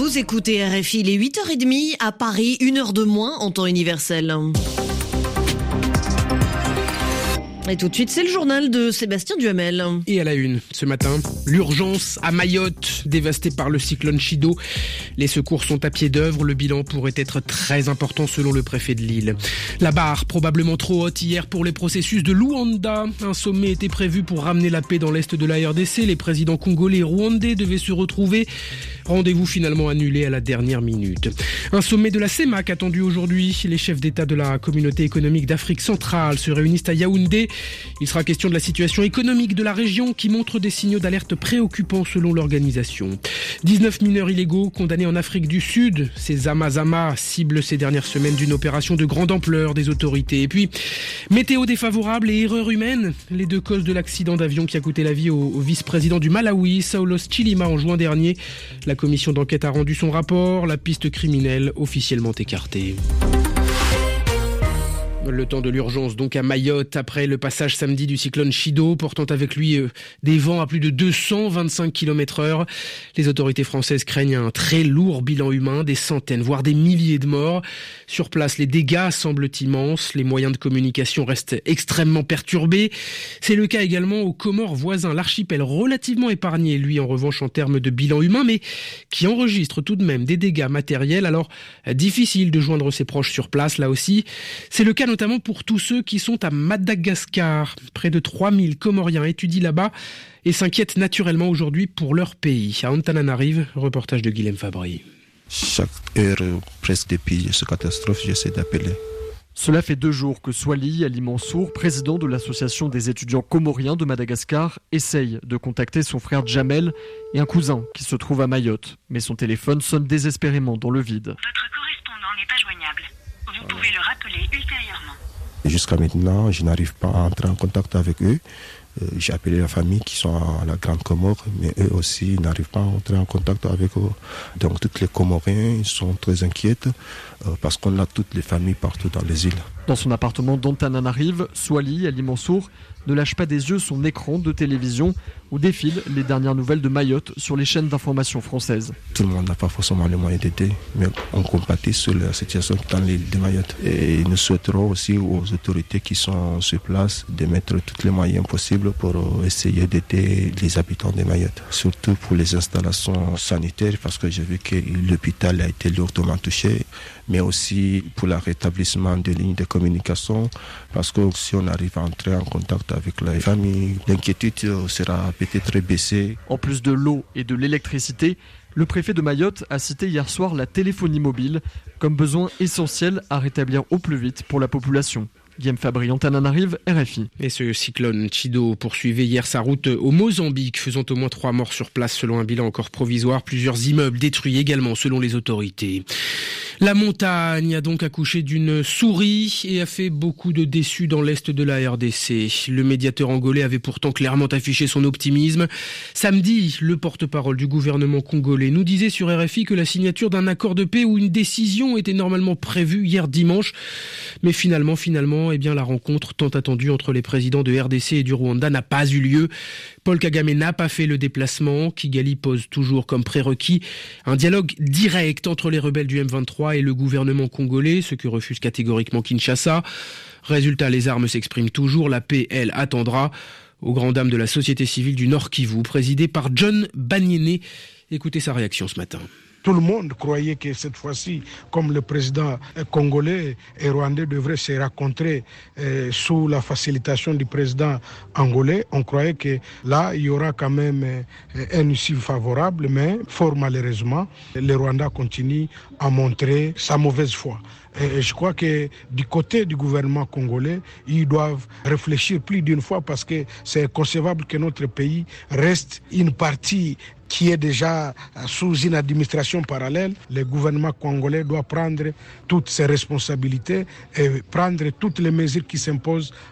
Vous écoutez RFI, il est 8h30 à Paris, 1h de moins en temps universel. Et tout de suite, c'est le journal de Sébastien Duhamel. Et à la une, ce matin, l'urgence à Mayotte, dévastée par le cyclone Chido. Les secours sont à pied d'œuvre, le bilan pourrait être très important selon le préfet de l'île. La barre, probablement trop haute hier pour les processus de Luanda. Un sommet était prévu pour ramener la paix dans l'est de la RDC. Les présidents congolais et rwandais devaient se retrouver. Rendez-vous finalement annulé à la dernière minute. Un sommet de la CEMAC attendu aujourd'hui. Les chefs d'État de la communauté économique d'Afrique centrale se réunissent à Yaoundé. Il sera question de la situation économique de la région qui montre des signaux d'alerte préoccupants selon l'organisation. 19 mineurs illégaux condamnés en Afrique du Sud. Ces Zama ciblent ces dernières semaines d'une opération de grande ampleur des autorités. Et puis, météo défavorable et erreur humaine. Les deux causes de l'accident d'avion qui a coûté la vie au vice-président du Malawi, Saulos Chilima, en juin dernier. La commission d'enquête a rendu son rapport. La piste criminelle officiellement écartée. Le temps de l'urgence donc à Mayotte après le passage samedi du cyclone Chido, portant avec lui des vents à plus de 225 km/h. Les autorités françaises craignent un très lourd bilan humain, des centaines voire des milliers de morts. Sur place, les dégâts semblent immenses, les moyens de communication restent extrêmement perturbés. C'est le cas également aux Comores voisins, l'archipel relativement épargné lui en revanche en termes de bilan humain, mais qui enregistre tout de même des dégâts matériels. Alors difficile de joindre ses proches sur place là aussi. C'est le cas notamment pour tous ceux qui sont à Madagascar. Près de 3000 Comoriens étudient là-bas et s'inquiètent naturellement aujourd'hui pour leur pays. À Antananarive, reportage de Guilhem Fabry. Chaque heure, presque depuis cette catastrophe, j'essaie d'appeler. Cela fait 2 jours que Swali Ali Mansour, président de l'association des étudiants comoriens de Madagascar, essaye de contacter son frère Jamel et un cousin qui se trouve à Mayotte. Mais son téléphone sonne désespérément dans le vide. Votre correspondant n'est pas joignable. Vous pouvez le rappeler ultérieurement. Jusqu'à maintenant, je n'arrive pas à entrer en contact avec eux. J'ai appelé la famille qui sont à la Grande Comore, mais eux aussi n'arrivent pas à entrer en contact avec eux. Donc tous les Comoriens ils sont très inquiets parce qu'on a toutes les familles partout dans les îles. Dans son appartement d'Antananarive, Swali Ali Mansour ne lâche pas des yeux son écran de télévision où défilent les dernières nouvelles de Mayotte sur les chaînes d'information françaises. Tout le monde n'a pas forcément les moyens d'aider, mais on compatit sur la situation dans l'île de Mayotte. Et nous souhaiterons aussi aux autorités qui sont sur place de mettre tous les moyens possibles pour essayer d'aider les habitants de Mayotte. Surtout pour les installations sanitaires, parce que j'ai vu que l'hôpital a été lourdement touché, mais aussi pour le rétablissement des lignes de communication, parce que si on arrive à entrer en contact avec la famille, l'inquiétude sera peut-être baissée. En plus de l'eau et de l'électricité, le préfet de Mayotte a cité hier soir la téléphonie mobile comme besoin essentiel à rétablir au plus vite pour la population. Guillaume Fabry, Antananarive, RFI. Et ce cyclone Chido poursuivait hier sa route au Mozambique, faisant au moins 3 morts sur place selon un bilan encore provisoire. Plusieurs immeubles détruits également selon les autorités. La montagne a donc accouché d'une souris et a fait beaucoup de déçus dans l'est de la RDC. Le médiateur angolais avait pourtant clairement affiché son optimisme. Samedi, le porte-parole du gouvernement congolais nous disait sur RFI que la signature d'un accord de paix ou une décision était normalement prévue hier dimanche. Mais finalement, la rencontre tant attendue entre les présidents de RDC et du Rwanda n'a pas eu lieu. Paul Kagame n'a pas fait le déplacement. Kigali pose toujours comme prérequis un dialogue direct entre les rebelles du M23 et le gouvernement congolais, ce que refuse catégoriquement Kinshasa. Résultat, les armes s'expriment toujours, la paix, elle, attendra. Aux grandes dames de la société civile du Nord Kivu, présidée par John Banyene. Écoutez sa réaction ce matin. Tout le monde croyait que cette fois-ci, comme le président congolais et rwandais devraient se rencontrer sous la facilitation du président angolais, on croyait que là, il y aura quand même un issue favorable, mais fort malheureusement, le Rwanda continue à montrer sa mauvaise foi. Et je crois que du côté du gouvernement congolais, ils doivent réfléchir plus d'une fois parce que c'est inconcevable que notre pays reste une partie qui est déjà sous une administration parallèle. Le gouvernement congolais doit prendre toutes ses responsabilités et prendre toutes les mesures qui s'imposent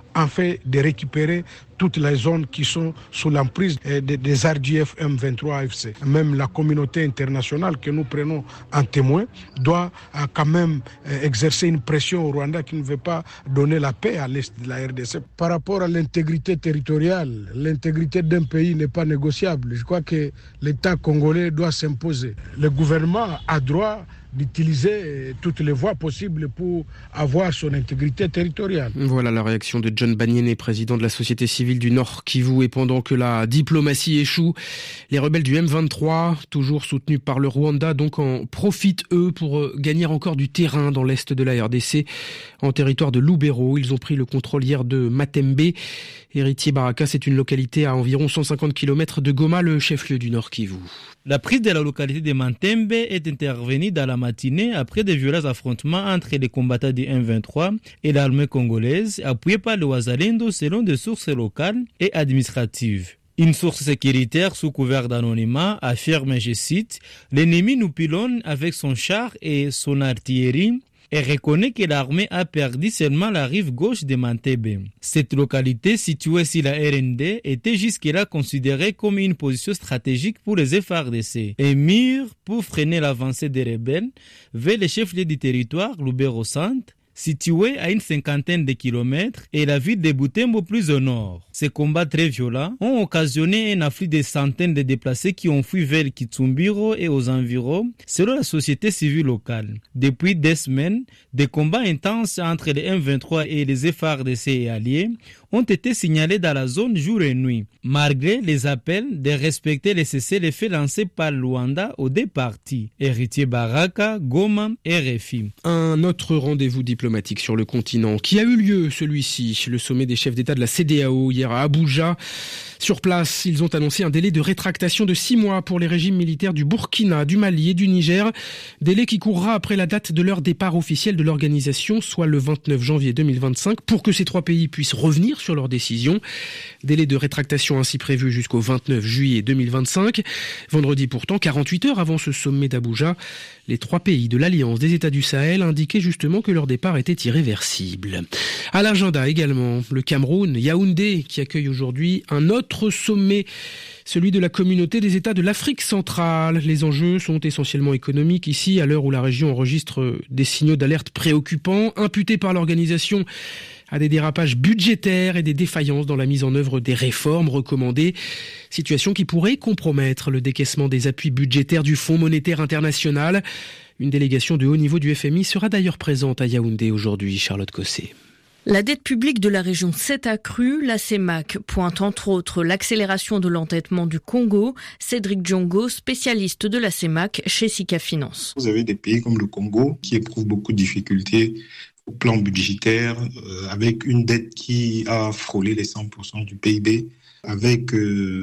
afin de récupérer toutes les zones qui sont sous l'emprise des RDF M23 AFC. Même la communauté internationale que nous prenons en témoin doit quand même exercer une pression au Rwanda qui ne veut pas donner la paix à l'est de la RDC. Par rapport à l'intégrité territoriale, l'intégrité d'un pays n'est pas négociable. Je crois que l'État congolais doit s'imposer. Le gouvernement a droit d'utiliser toutes les voies possibles pour avoir son intégrité territoriale. Voilà la réaction de John Banyene, président de la société civile du Nord Kivu. Et pendant que la diplomatie échoue, les rebelles du M23, toujours soutenus par le Rwanda, donc en profitent eux pour gagner encore du terrain dans l'est de la RDC, en territoire de Lubero. Ils ont pris le contrôle hier de Matembe. Héritier Baraka, c'est une localité à environ 150 km de Goma, le chef-lieu du Nord Kivu. La prise de la localité de Matembe est intervenue dans la matinée après de violents affrontements entre les combattants du M23 et l'armée congolaise, appuyée par le Wazalendo selon des sources locales et administratives. Une source sécuritaire sous couvert d'anonymat affirme, je cite, « L'ennemi nous pilonne avec son char et son artillerie » et reconnaît que l'armée a perdu seulement la rive gauche de Matembe. Cette localité située sur la RND était jusque-là considérée comme une position stratégique pour les FARDC. Un mur pour freiner l'avancée des rebelles vers les chefs-lieux du territoire, Lubero Centre, situé à une 50aine de kilomètres, et la ville de Butembo plus au nord. Ces combats très violents ont occasionné un afflux de centaines de déplacés qui ont fui vers Kitsumbiro et aux environs, selon la société civile locale. Depuis des semaines, des combats intenses entre les M23 et les FARDC et alliés ont été signalés dans la zone jour et nuit, malgré les appels de respecter les cessez-le-feu lancés par Luanda aux deux parties. Héritier Baraka, Goma et RFI. Un autre rendez-vous diplomatique sur le continent qui a eu lieu, celui-ci, le sommet des chefs d'État de la CEDEAO hier à Abuja. Sur place, ils ont annoncé un délai de rétractation de 6 mois pour les régimes militaires du Burkina, du Mali et du Niger. Délai qui courra après la date de leur départ officiel de l'organisation, soit le 29 janvier 2025, pour que ces 3 pays puissent revenir sur leurs décisions. Délai de rétractation ainsi prévu jusqu'au 29 juillet 2025. Vendredi pourtant, 48 heures avant ce sommet d'Abuja, les 3 pays de l'Alliance des États du Sahel indiquaient justement que leur départ était irréversible. À l'agenda également, le Cameroun, Yaoundé, qui accueille aujourd'hui un autre sommet, celui de la communauté des États de l'Afrique centrale. Les enjeux sont essentiellement économiques ici, à l'heure où la région enregistre des signaux d'alerte préoccupants, imputés par l'organisation à des dérapages budgétaires et des défaillances dans la mise en œuvre des réformes recommandées. Situation qui pourrait compromettre le décaissement des appuis budgétaires du Fonds monétaire international. Une délégation de haut niveau du FMI sera d'ailleurs présente à Yaoundé aujourd'hui. Charlotte Cossé. La dette publique de la région s'est accrue. La CEMAC pointe entre autres l'accélération de l'endettement du Congo. Cédric Djongo, spécialiste de la CEMAC chez Sika Finance. Vous avez des pays comme le Congo qui éprouvent beaucoup de difficultés au plan budgétaire, avec une dette qui a frôlé les 100% du PIB, avec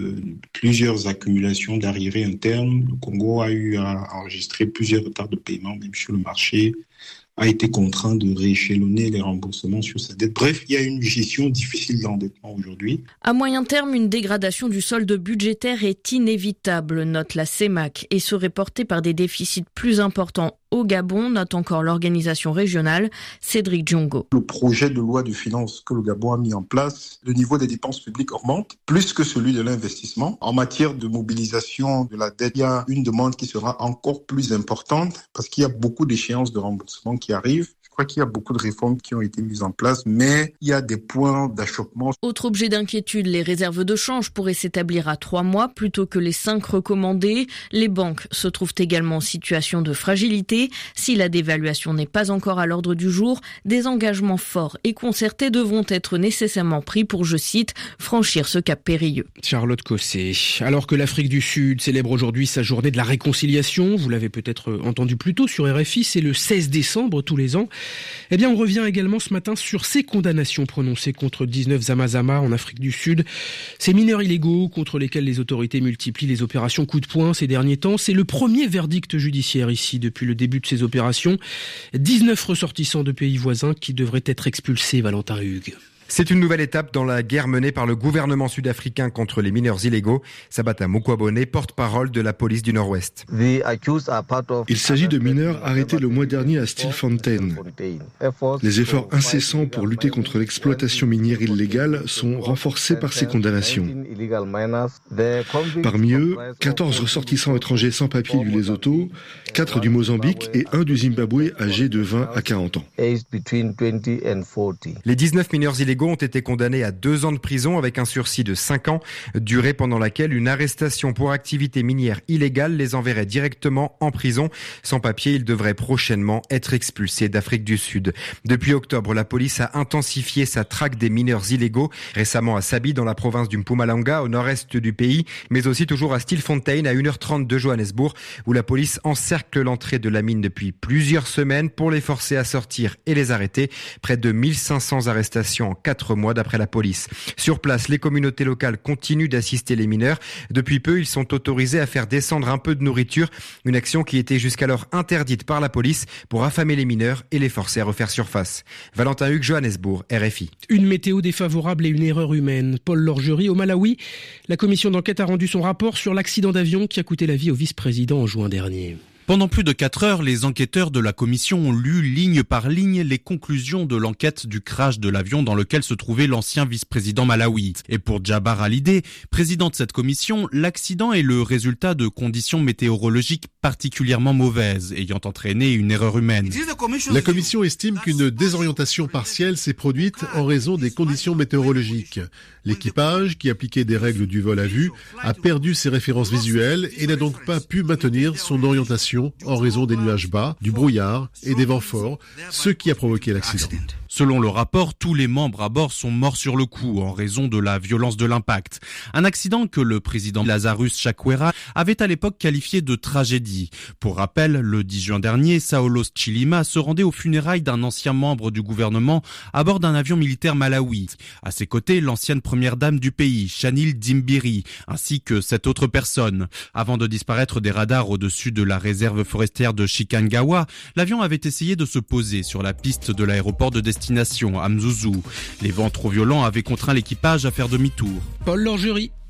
plusieurs accumulations d'arrivées internes. Le Congo a eu à enregistrer plusieurs retards de paiement, même sur le marché, a été contraint de rééchelonner les remboursements sur sa dette. Bref, il y a une gestion difficile d'endettement aujourd'hui. À moyen terme, une dégradation du solde budgétaire est inévitable, note la CEMAC, et serait portée par des déficits plus importants au Gabon, note encore l'organisation régionale. Cédric Djongo. Le projet de loi de finances que le Gabon a mis en place, le niveau des dépenses publiques augmente plus que celui de l'investissement. En matière de mobilisation de la dette, il y a une demande qui sera encore plus importante parce qu'il y a beaucoup d'échéances de remboursement qui arrivent. Je crois qu'il y a beaucoup de réformes qui ont été mises en place, mais il y a des points d'achoppement. Autre objet d'inquiétude, les réserves de change pourraient s'établir à 3 mois plutôt que les 5 recommandés. Les banques se trouvent également en situation de fragilité. Si la dévaluation n'est pas encore à l'ordre du jour, des engagements forts et concertés devront être nécessairement pris pour, je cite, franchir ce cap périlleux. Charlotte Cossé. Alors que l'Afrique du Sud célèbre aujourd'hui sa journée de la réconciliation, vous l'avez peut-être entendu plus tôt sur RFI, c'est le 16 décembre tous les ans. Eh bien, on revient également ce matin sur ces condamnations prononcées contre 19 Zamazama en Afrique du Sud. Ces mineurs illégaux contre lesquels les autorités multiplient les opérations coup de poing ces derniers temps. C'est le premier verdict judiciaire ici depuis le début de ces opérations. 19 ressortissants de pays voisins qui devraient être expulsés, Valentin Hugues. C'est une nouvelle étape dans la guerre menée par le gouvernement sud-africain contre les mineurs illégaux. Sabata Mokwabone, porte-parole de la police du Nord-Ouest. Il s'agit de mineurs arrêtés le mois dernier à Stilfontein. Les efforts incessants pour lutter contre l'exploitation minière illégale sont renforcés par ces condamnations. Parmi eux, 14 ressortissants étrangers sans papier du Lesotho, 4 du Mozambique et 1 du Zimbabwe âgés de 20 à 40 ans. Les 19 mineurs illégaux ont été condamnés à 2 ans de prison avec un sursis de 5 ans, durée pendant laquelle une arrestation pour activité minière illégale les enverrait directement en prison. Sans papier, ils devraient prochainement être expulsés d'Afrique du Sud. Depuis octobre, la police a intensifié sa traque des mineurs illégaux, récemment à Sabi dans la province du Mpumalanga au nord-est du pays, mais aussi toujours à Stilfontein à 1h30 de Johannesburg où la police encercle l'entrée de la mine depuis plusieurs semaines pour les forcer à sortir et les arrêter. Près de 1500 arrestations en 4 mois d'après la police. Sur place, les communautés locales continuent d'assister les mineurs. Depuis peu, ils sont autorisés à faire descendre un peu de nourriture, une action qui était jusqu'alors interdite par la police pour affamer les mineurs et les forcer à refaire surface. Valentin Hugues, Johannesburg, RFI. Une météo défavorable et une erreur humaine. Paul Lorgerie, au Malawi, la commission d'enquête a rendu son rapport sur l'accident d'avion qui a coûté la vie au vice-président en juin dernier. Pendant plus de 4 heures, les enquêteurs de la commission ont lu ligne par ligne les conclusions de l'enquête du crash de l'avion dans lequel se trouvait l'ancien vice-président malawi. Et pour Djabar Halidé, président de cette commission, l'accident est le résultat de conditions météorologiques particulièrement mauvaises, ayant entraîné une erreur humaine. La commission estime qu'une désorientation partielle s'est produite en raison des conditions météorologiques. L'équipage, qui appliquait des règles du vol à vue, a perdu ses références visuelles et n'a donc pas pu maintenir son orientation en raison des nuages bas, du brouillard et des vents forts, ce qui a provoqué l'accident. Selon le rapport, tous les membres à bord sont morts sur le coup en raison de la violence de l'impact. Un accident que le président Lazarus Chakwera avait à l'époque qualifié de tragédie. Pour rappel, le 10 juin dernier, Saulos Chilima se rendait aux funérailles d'un ancien membre du gouvernement à bord d'un avion militaire malawi. À ses côtés, l'ancienne première dame du pays, Shanil Dimbiri, ainsi que 7 autres personnes. Avant de disparaître des radars au-dessus de la réserve forestière de Shikangawa, l'avion avait essayé de se poser sur la piste de l'aéroport de destination à Mzuzu. Les vents trop violents avaient contraint l'équipage à faire demi-tour. Paul Lorgerie.